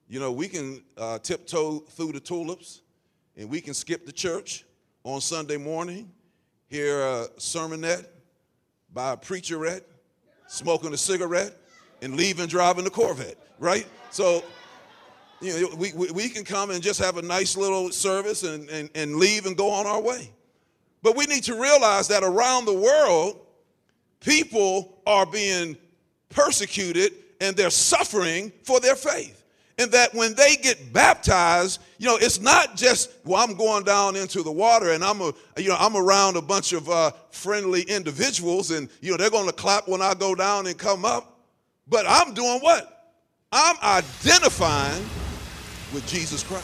You know, we can tiptoe through the tulips, and we can skip the church on Sunday morning, hear a sermonette by a preacherette, smoking a cigarette, and leaving driving the Corvette, right? So, you know, we can come and just have a nice little service and leave and go on our way. But we need to realize that around the world, people are being persecuted and they're suffering for their faith. And that when they get baptized, you know, it's not just, well, I'm going down into the water and I'm around a bunch of friendly individuals and, you know, they're going to clap when I go down and come up. But I'm doing what? I'm identifying with Jesus Christ.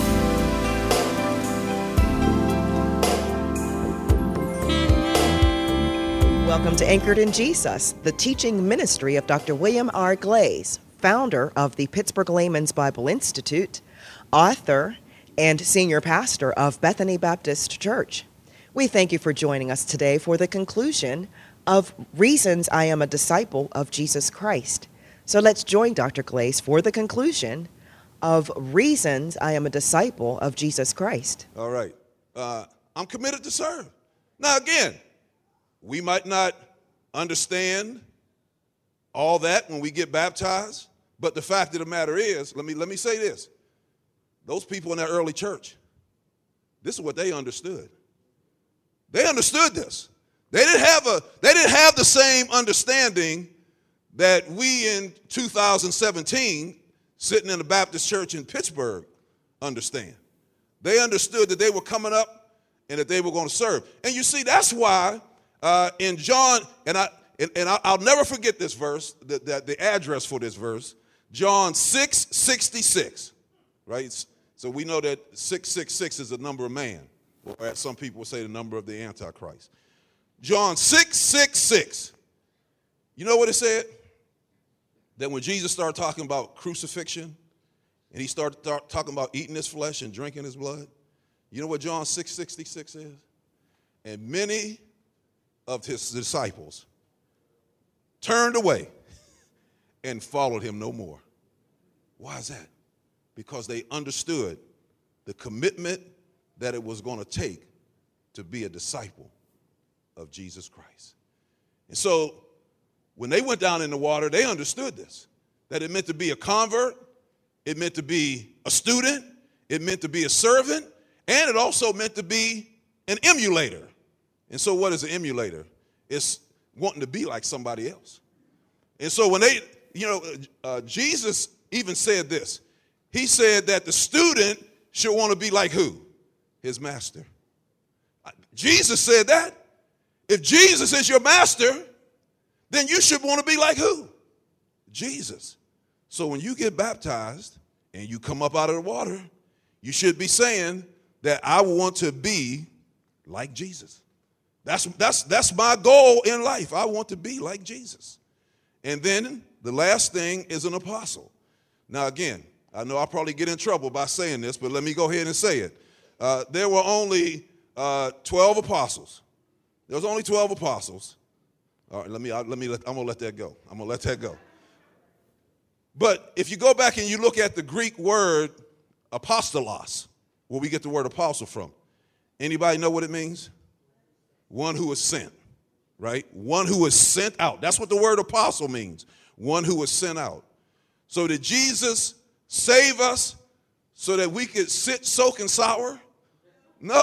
Welcome to Anchored in Jesus, the teaching ministry of Dr. William R. Glaze, founder of the Pittsburgh Layman's Bible Institute, author, and senior pastor of Bethany Baptist Church. We thank you for joining us today for the conclusion of Reasons I Am a Disciple of Jesus Christ. So let's join Dr. Glaze for the conclusion of Reasons I Am a Disciple of Jesus Christ. All right. I'm committed to serve. Now, again, we might not understand all that when we get baptized, but the fact of the matter is, let me say this. Those people in that early church, this is what they understood. They understood this. They didn't have the same understanding that we in 2017, sitting in the Baptist church in Pittsburgh, understand. They understood that they were coming up and that they were going to serve. And you see, that's why in John, and I'll never forget this verse, the address for this verse, John 6:66, right? So we know that 666 is the number of man, or as some people say, the number of the Antichrist. John 6:66. You know what it said? That when Jesus started talking about crucifixion, and he started talking about eating his flesh and drinking his blood, you know what John 6:66 is? And many of his disciples turned away and followed him no more. Why is that? Because they understood the commitment that it was going to take to be a disciple of Jesus Christ. And so when they went down in the water, they understood this, that it meant to be a convert, it meant to be a student, it meant to be a servant, and it also meant to be an emulator. And so what is an emulator? It's wanting to be like somebody else. And so when they, Jesus even said this. He said that the student should want to be like who? His master. Jesus said that. If Jesus is your master, then you should want to be like who? Jesus. So when you get baptized and you come up out of the water, you should be saying that I want to be like Jesus. That's my goal in life. I want to be like Jesus. And then the last thing is an apostle. Now, again, I know I'll probably get in trouble by saying this, but let me go ahead and say it. There were only 12 apostles. There was only 12 apostles. All right, I'm gonna let that go. I'm gonna let that go. But if you go back and you look at the Greek word apostolos, where we get the word apostle from, anybody know what it means? One who is sent, right? One who is sent out. That's what the word apostle means. One who is sent out. So did Jesus save us so that we could sit, soak, and sour? No.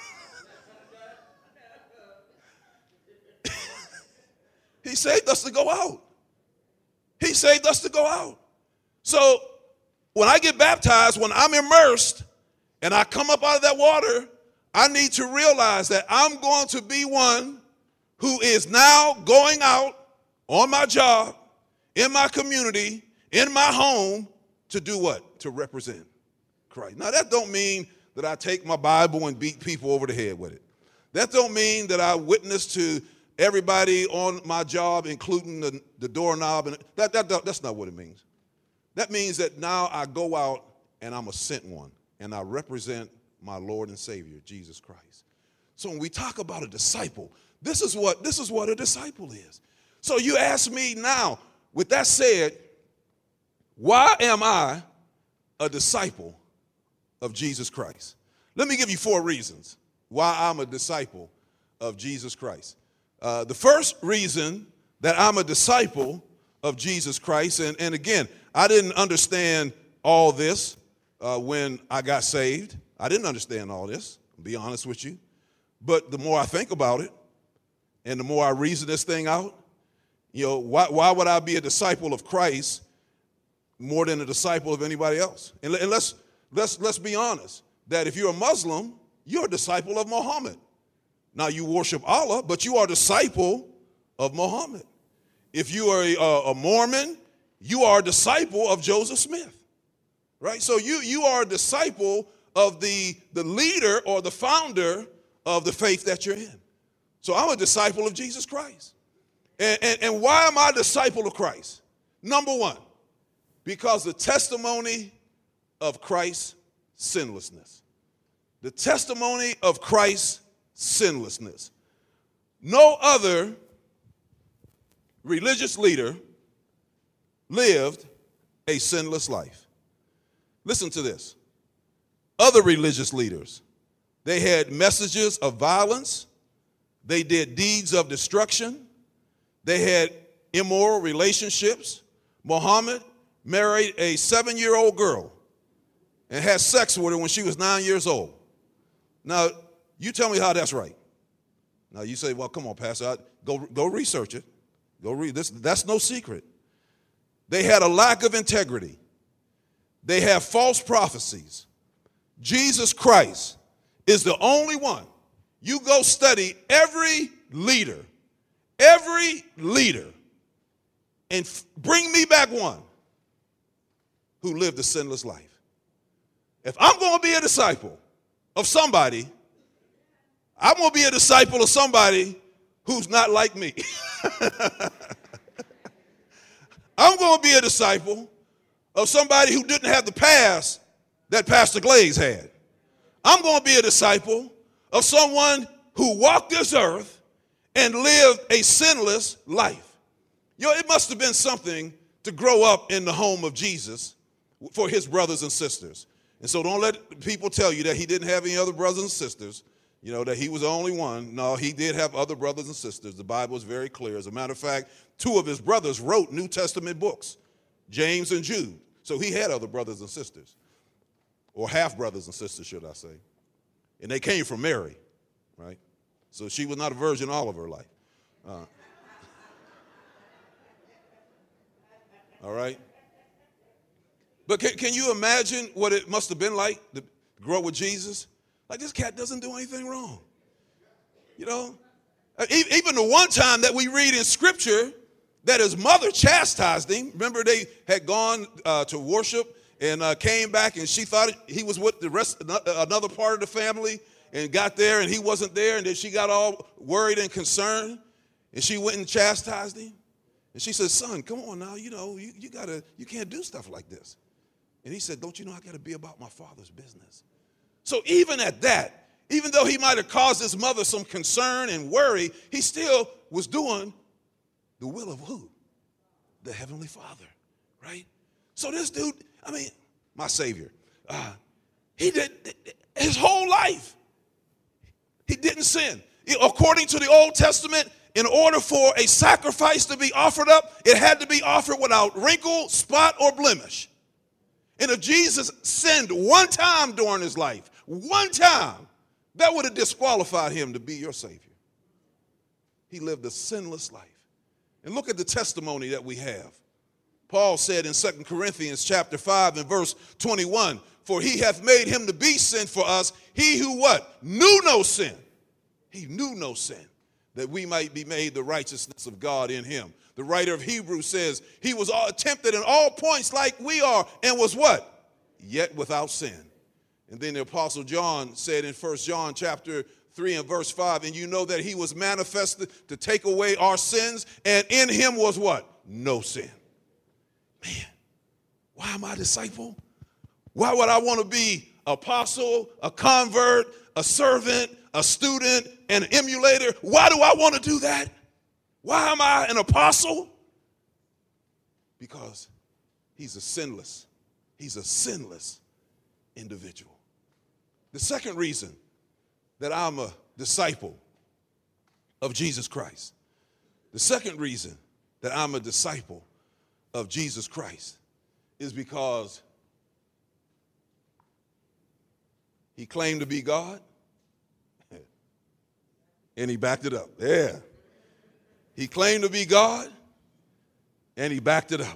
He saved us to go out. He saved us to go out. So when I get baptized, when I'm immersed and I come up out of that water, I need to realize that I'm going to be one who is now going out on my job, in my community, in my home, to do what? To represent Christ. Now, that don't mean that I take my Bible and beat people over the head with it. That don't mean that I witness to everybody on my job, including the doorknob. And that's not what it means. That means that now I go out and I'm a sent one, and I represent my Lord and Savior, Jesus Christ. So when we talk about a disciple, this is what a disciple is. So you ask me now, with that said, why am I a disciple of Jesus Christ? Let me give you 4 reasons why I'm a disciple of Jesus Christ. The first reason that I'm a disciple of Jesus Christ, and again, I didn't understand all this when I got saved. I didn't understand all this, to be honest with you. But the more I think about it, and the more I reason this thing out, why would I be a disciple of Christ more than a disciple of anybody else? And let's be honest, that if you're a Muslim, you're a disciple of Muhammad. Now, you worship Allah, but you are a disciple of Muhammad. If you are a Mormon, you are a disciple of Joseph Smith, right? So you are a disciple of the leader or the founder of the faith that you're in. So I'm a disciple of Jesus Christ. And why am I a disciple of Christ? Number 1, because the testimony of Christ's sinlessness. The testimony of Christ's sinlessness. No other religious leader lived a sinless life. Listen to this. Other religious leaders, they had messages of violence. They did deeds of destruction. They had immoral relationships. Muhammad married a 7-year-old girl and had sex with her when she was 9 years old. Now, you tell me how that's right. Now, you say, well, come on, Pastor, go research it. Go read this. That's no secret. They had a lack of integrity. They have false prophecies. Jesus Christ is the only one. You go study every leader, and bring me back one who lived a sinless life. If I'm going to be a disciple of somebody, I'm going to be a disciple of somebody who's not like me. I'm going to be a disciple of somebody who didn't have the past that Pastor Glaze had. I'm going to be a disciple of someone who walked this earth and lived a sinless life. It must have been something to grow up in the home of Jesus for his brothers and sisters. And so don't let people tell you that he didn't have any other brothers and sisters, that he was the only one. No, he did have other brothers and sisters. The Bible is very clear. As a matter of fact, 2 of his brothers wrote New Testament books, James and Jude. So he had other brothers and sisters, or half brothers and sisters, should I say. And they came from Mary, right? So she was not a virgin all of her life. All right? But can you imagine what it must have been like to grow up with Jesus? Like, this cat doesn't do anything wrong. Even the one time that we read in Scripture that his mother chastised him. Remember, they had gone to worship and came back, and she thought he was with the rest, another part of the family, and got there, and he wasn't there, and then she got all worried and concerned, and she went and chastised him. And she said, son, come on now, you can't do stuff like this. And he said, don't you know I got to be about my Father's business? So even at that, even though he might have caused his mother some concern and worry, he still was doing the will of who? The Heavenly Father, right? So this dude, my Savior, he did his whole life. He didn't sin. According to the Old Testament, in order for a sacrifice to be offered up, it had to be offered without wrinkle, spot, or blemish. And if Jesus sinned one time during his life, one time, that would have disqualified him to be your Savior. He lived a sinless life. And look at the testimony that we have. Paul said in 2 Corinthians chapter 5 and verse 21, for he hath made him to be sin for us, he who what? Knew no sin. He knew no sin, that we might be made the righteousness of God in him. The writer of Hebrews says he was tempted in all points like we are, and was what? Yet without sin. And then the Apostle John said in 1 John chapter 3 and verse 5, and you know that he was manifested to take away our sins, and in him was what? No sin. Man, why am I a disciple? Why would I want to be an apostle, a convert, a servant, a student, and an emulator? Why do I want to do that? Why am I an apostle? Because he's a sinless. He's a sinless individual. The second reason that I'm a disciple of Jesus Christ, the second reason that I'm a disciple of Jesus Christ is because he claimed to be God and he backed it up. Yeah. He claimed to be God and he backed it up.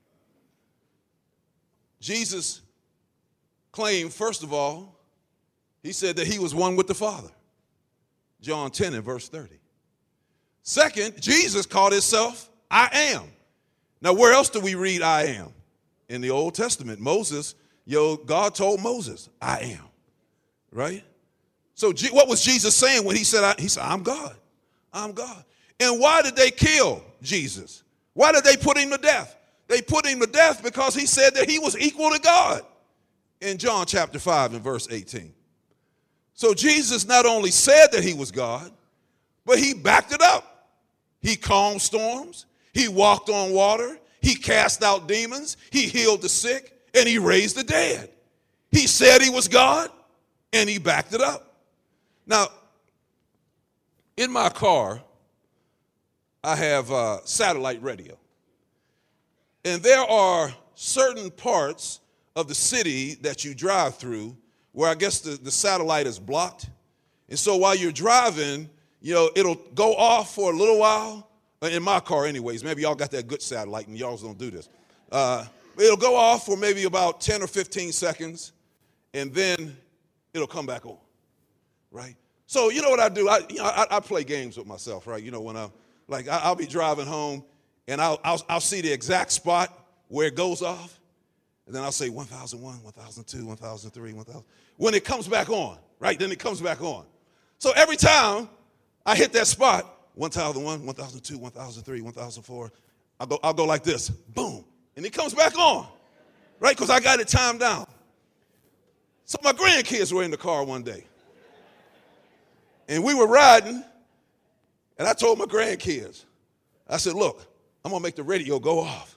Jesus claimed, first of all, he said that he was one with the Father. John 10 and verse 30. Second, Jesus called himself, I am. Now, where else do we read I am? In the Old Testament. Moses, God told Moses, I am. Right? So what was Jesus saying when he said, I'm God. I'm God. And why did they kill Jesus? Why did they put him to death? They put him to death because he said that he was equal to God in John chapter 5 and verse 18. So Jesus not only said that he was God, but he backed it up. He calmed storms. He walked on water. He cast out demons. He healed the sick, and he raised the dead. He said he was God, and he backed it up. Now, in my car, I have satellite radio. And there are certain parts of the city that you drive through where I guess the satellite is blocked. And so while you're driving, it'll go off for a little while. In my car anyways, maybe y'all got that good satellite and y'all don't do this. It'll go off for maybe about 10 or 15 seconds, and then it'll come back on, right? So you know what I do? I play games with myself, right? When I'll be driving home, and I'll see the exact spot where it goes off, and then I'll say 1001, 1002, 1003, 1000. When it comes back on, right? Then it comes back on. So every time I hit that spot, 1001, 1002, 1003, 1004, I'll go like this, boom, and it comes back on, right? Because I got it timed down. So my grandkids were in the car one day, and we were riding, and I told my grandkids, I said, look, I'm going to make the radio go off.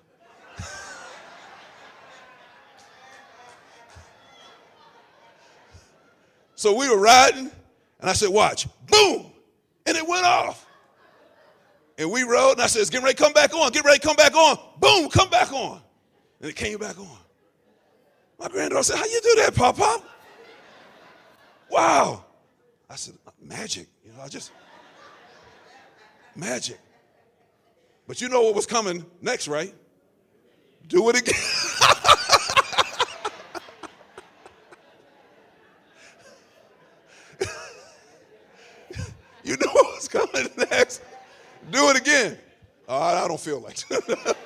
So we were riding, and I said, watch, boom, and it went off. And we rode, and I said, it's getting ready to come back on, get ready to come back on. Boom, come back on. And it came back on. My granddaughter said, how you do that, Pop? Wow. I said, magic, magic. But you know what was coming next, right? Do it again. You know what was coming next? Do it again. I don't feel like it.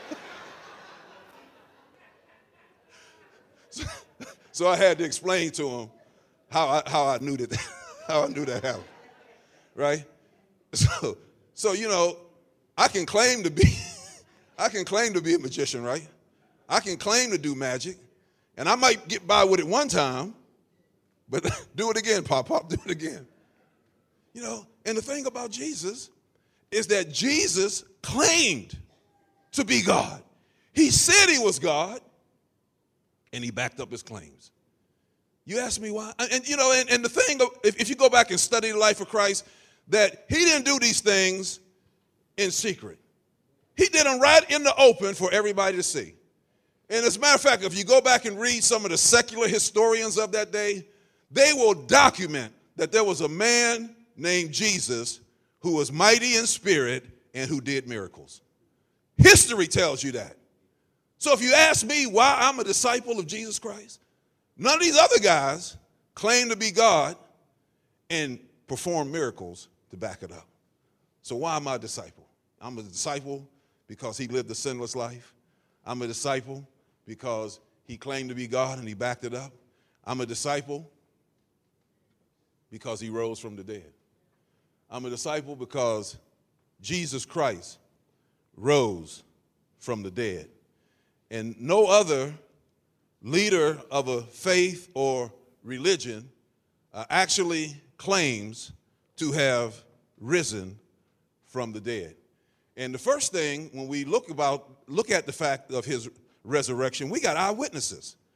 So I had to explain to him how I knew that happened, right? So I can claim to be a magician, right? I can claim to do magic, and I might get by with it one time, but do it again, Pop, do it again. And the thing about Jesus is that Jesus claimed to be God. He said he was God, and he backed up his claims. You ask me why? And the thing, if you go back and study the life of Christ, that he didn't do these things in secret. He did them right in the open for everybody to see. And as a matter of fact, if you go back and read some of the secular historians of that day, they will document that there was a man named Jesus who was mighty in spirit and who did miracles. History tells you that. So if you ask me why I'm a disciple of Jesus Christ, none of these other guys claim to be God and perform miracles to back it up. So why am I a disciple? I'm a disciple because he lived a sinless life. I'm a disciple because he claimed to be God and he backed it up. I'm a disciple because he rose from the dead. I'm a disciple because Jesus Christ rose from the dead. And no other leader of a faith or religion actually claims to have risen from the dead. And the first thing, when we look at the fact of his resurrection, we got eyewitnesses.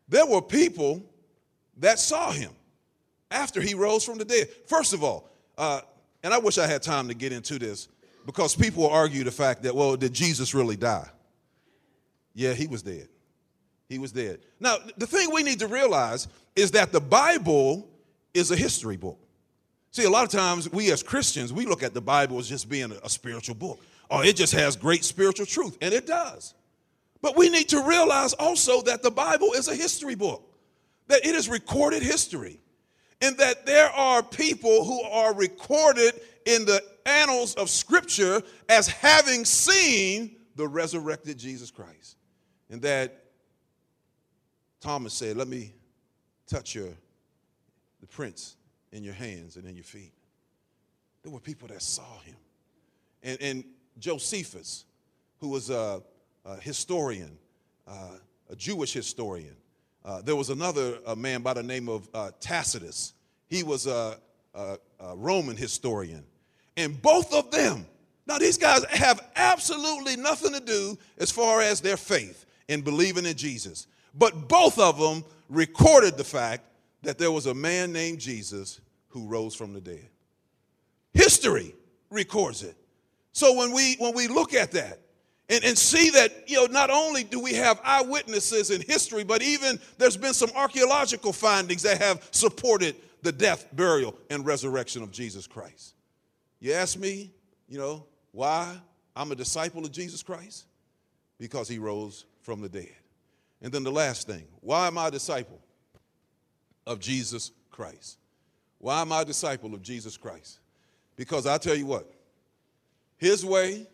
there were people that saw him after he rose from the dead. First of all, and I wish I had time to get into this, because people will argue the fact that, well, did Jesus really die? Yeah, he was dead. He was dead. Now, the thing we need to realize is that the Bible is a history book. See, a lot of times we as Christians, we look at the Bible as just being a spiritual book. Oh, it just has great spiritual truth, and it does. But we need to realize also that the Bible is a history book, that it is recorded history, and that there are people who are recorded in the annals of Scripture as having seen the resurrected Jesus Christ. And that Thomas said, let me touch the prints in your hands and in your feet. There were people that saw him. And Josephus, who was a historian, a Jewish historian. There was another man by the name of Tacitus. He was a Roman historian. And both of them, now these guys have absolutely nothing to do as far as their faith in believing in Jesus. But both of them recorded the fact that there was a man named Jesus who rose from the dead. History records it. So when we look at that and see that, not only do we have eyewitnesses in history, but even there's been some archaeological findings that have supported the death, burial, and resurrection of Jesus Christ. You ask me, why I'm a disciple of Jesus Christ? Because he rose from the dead. And then the last thing, why am I a disciple of Jesus Christ? Why am I a disciple of Jesus Christ? Because I tell you what, his way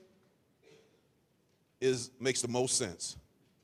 makes the most sense.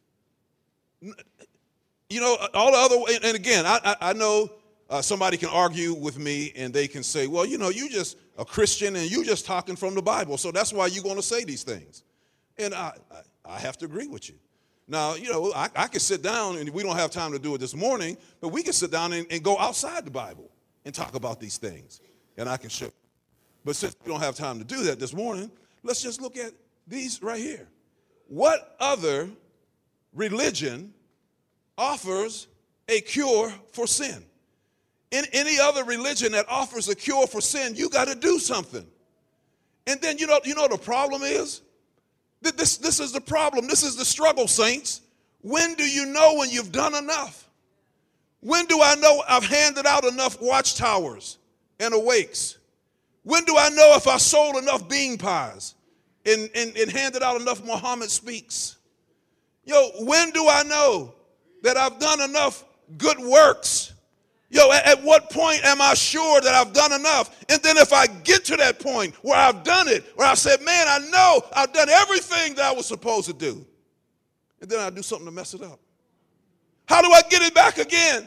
All the other way, and again, I know somebody can argue with me and they can say, well, you just a Christian and you just talking from the Bible, so that's why you're going to say these things. And I have to agree with you. Now, I could sit down, and we don't have time to do it this morning, but we can sit down and go outside the Bible and talk about these things, and I can show you. But since we don't have time to do that this morning, let's just look at these right here. What other religion offers a cure for sin? In any other religion that offers a cure for sin, you got to do something. And then, the problem is? This is the problem. This is the struggle, saints. When do you know when you've done enough? When do I know I've handed out enough watchtowers and awakes? When do I know if I sold enough bean pies and handed out enough Muhammad Speaks? When do I know that I've done enough good works? At what point am I sure that I've done enough? And then if I get to that point where I've done it, where I said, man, I know I've done everything that I was supposed to do, and then I do something to mess it up. How do I get it back again?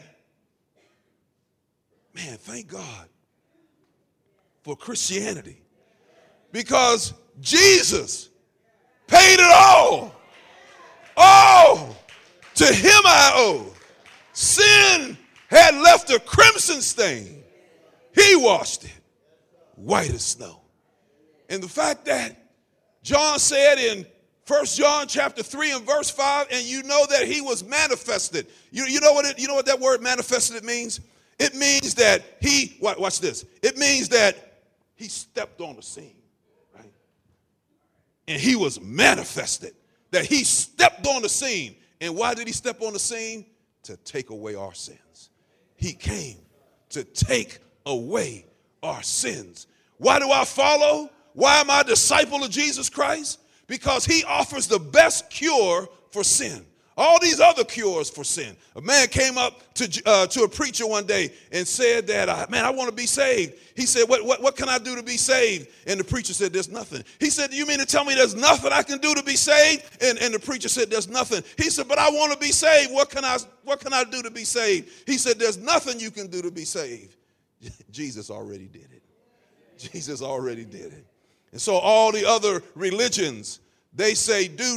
Man, thank God for Christianity, because Jesus paid it all. Oh, to him I owe. Sin had left a crimson stain. He washed it white as snow. And the fact that John said in 1 John chapter 3 and verse 5, and you know that he was manifested. You know what that word manifested means? It means that watch this. It means that he stepped on the scene, right? And he was manifested. That he stepped on the scene. And why did he step on the scene? To take away our sins. He came to take away our sins. Why do I follow? Why am I a disciple of Jesus Christ? Because he offers the best cure for sin. All these other cures for sin. A man came up to a preacher one day and said that, I want to be saved. He said, what can I do to be saved? And the preacher said, there's nothing. He said, do you mean to tell me there's nothing I can do to be saved? And the preacher said, there's nothing. He said, but I want to be saved. What can I do to be saved? He said, there's nothing you can do to be saved. Jesus already did it. Jesus already did it. And so all the other religions, they say do.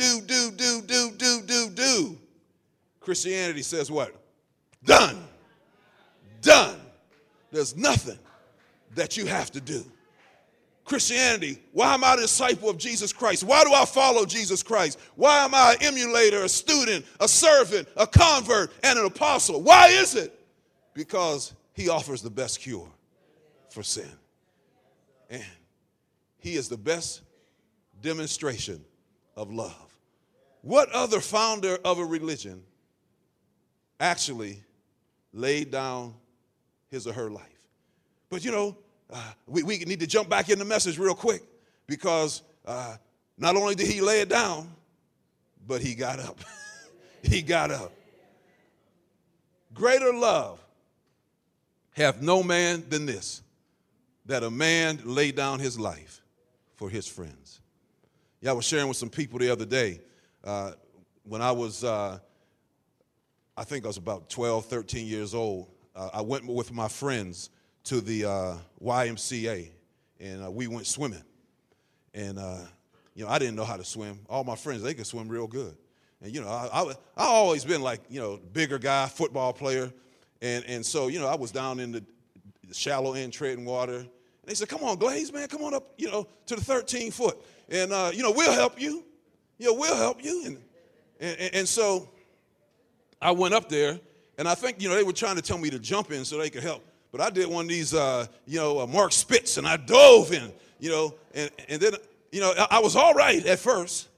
Christianity says what? Done. There's nothing that you have to do. Christianity? Why am I a disciple of Jesus Christ? Why do I follow Jesus Christ? Why am I an emulator, a student, a servant, a convert, and an apostle? Why is it? Because he offers the best cure for sin. And he is the best demonstration of love. What other founder of a religion actually laid down his or her life? But we need to jump back in the message real quick, because not only did he lay it down, but he got up. He got up. Greater love hath no man than this, that a man lay down his life for his friends. Yeah, I was sharing with some people the other day. When I was, I think I was about 12, 13 years old, I went with my friends to the YMCA, and we went swimming. And, I didn't know how to swim. All my friends, they could swim real good. And, I always been like, bigger guy, football player. And so, I was down in the shallow end treading water. And they said, come on, Glaze, man, come on up, to the 13 foot. And, we'll help you. We'll help you. And so I went up there, and I think, they were trying to tell me to jump in so they could help. But I did one of these, Mark Spitz, and I dove in, and then, I was all right at first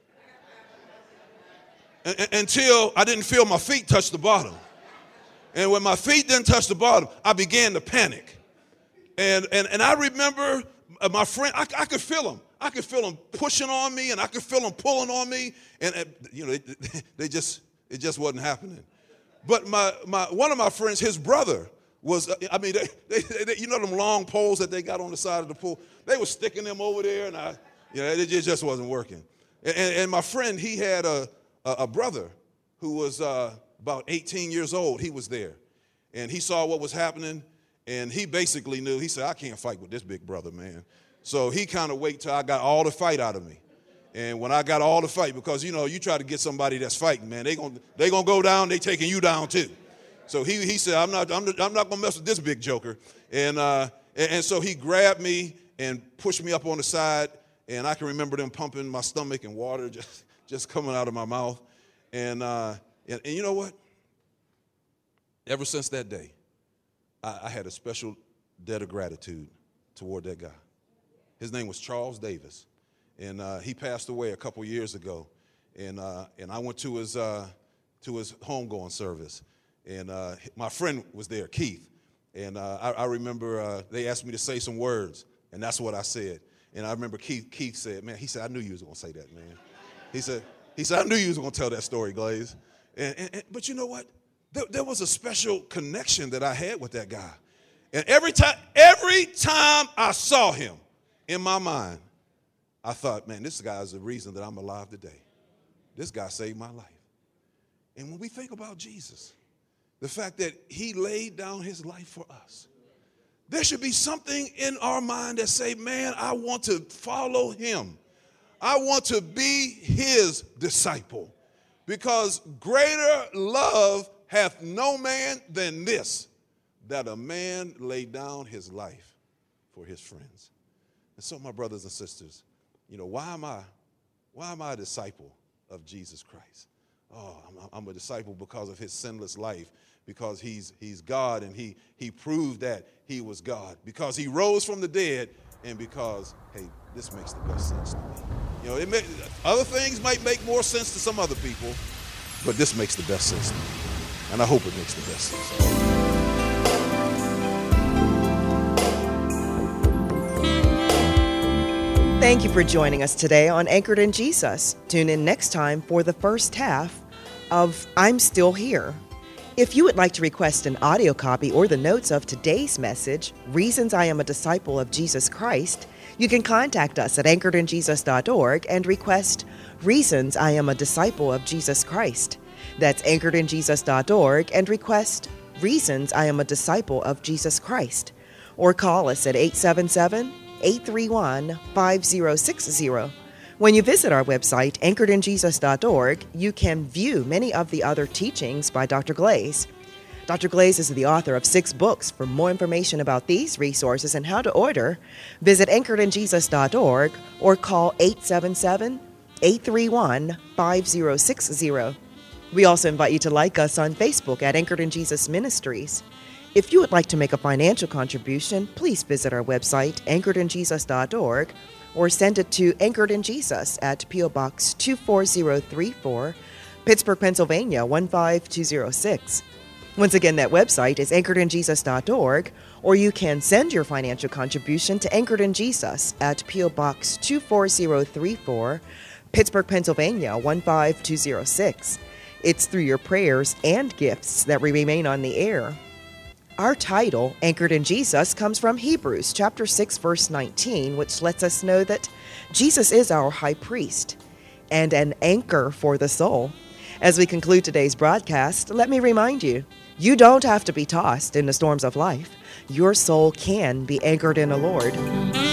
until I didn't feel my feet touch the bottom. And when my feet didn't touch the bottom, I began to panic. And I remember my friend, I could feel him. I could feel them pushing on me, and I could feel them pulling on me, and it just wasn't happening. But one of my friends, his brother was, they them long poles that they got on the side of the pool. They were sticking them over there, and it just wasn't working. And my friend, he had a brother who was about 18 years old. He was there, and he saw what was happening, and he basically knew. He said, I can't fight with this big brother, man. So he kind of waited till I got all the fight out of me. And when I got all the fight, because, you try to get somebody that's fighting, man, they gonna go down, they taking you down too. So he said, I'm not gonna mess with this big joker. And so he grabbed me and pushed me up on the side, and I can remember them pumping my stomach and water just coming out of my mouth. And you know what? Ever since that day, I had a special debt of gratitude toward that guy. His name was Charles Davis, and he passed away a couple years ago. And I went to his homegoing service, and my friend was there, Keith. And I remember they asked me to say some words, and that's what I said. And I remember Keith said, man, he said, I knew you was going to say that, man. He said, I knew you was going to tell that story, Glaze. But you know what? There was a special connection that I had with that guy. And every time I saw him, in my mind, I thought, man, this guy is the reason that I'm alive today. This guy saved my life. And when we think about Jesus, the fact that he laid down his life for us, there should be something in our mind that say, man, I want to follow him. I want to be his disciple, because greater love hath no man than this, that a man lay down his life for his friends. And so, my brothers and sisters, why am I a disciple of Jesus Christ? Oh, I'm a disciple because of his sinless life, because he's God, and he proved that he was God, because he rose from the dead, and because, hey, this makes the best sense to me. Other things might make more sense to some other people, but this makes the best sense to me, and I hope it makes the best sense to me. Thank you for joining us today on Anchored in Jesus. Tune in next time for the first half of I'm Still Here. If you would like to request an audio copy or the notes of today's message, Reasons I Am a Disciple of Jesus Christ, you can contact us at anchoredinjesus.org and request Reasons I Am a Disciple of Jesus Christ. That's anchoredinjesus.org and request Reasons I Am a Disciple of Jesus Christ. Or call us at 877-831-5060. When you visit our website, anchoredinjesus.org, you can view many of the other teachings by Dr. Glaze. Dr. Glaze is the author of 6 books. For more information about these resources and how to order, visit anchoredinjesus.org or call 877-831-5060. We also invite you to like us on Facebook at Anchored in Jesus Ministries. If you would like to make a financial contribution, please visit our website, anchoredinjesus.org, or send it to Anchored in Jesus at P.O. Box 24034, Pittsburgh, Pennsylvania 15206. Once again, that website is anchoredinjesus.org, or you can send your financial contribution to Anchored in Jesus at P.O. Box 24034, Pittsburgh, Pennsylvania 15206. It's through your prayers and gifts that we remain on the air. Our title, Anchored in Jesus, comes from Hebrews chapter 6, verse 19, which lets us know that Jesus is our high priest and an anchor for the soul. As we conclude today's broadcast, let me remind you, you don't have to be tossed in the storms of life. Your soul can be anchored in the Lord.